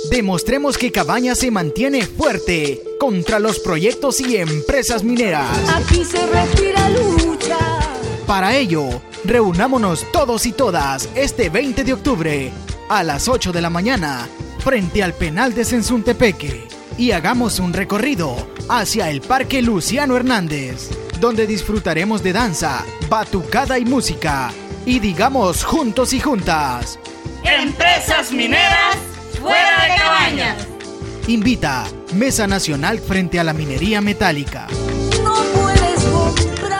Demostremos que Cabañas se mantiene fuerte contra los proyectos y empresas mineras. Aquí se respira lucha. Para ello, reunámonos todos y todas este 20 de octubre a las 8 de la mañana frente al penal de Sensuntepeque y hagamos un recorrido hacia el Parque Luciano Hernández, donde disfrutaremos de danza, batucada y música. Y digamos juntos y juntas: ¡Empresas mineras fuera de Cabañas! Invita Mesa Nacional frente a la minería metálica. No puedes comprar.